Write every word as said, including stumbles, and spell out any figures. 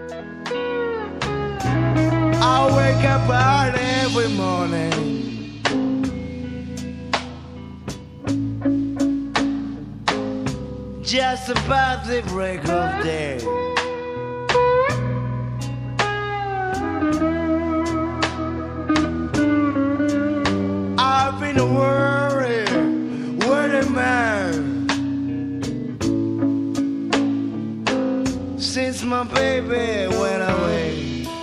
I wake up out every morning. Just about the break of day. I've been worried, worried man, since my baby went away.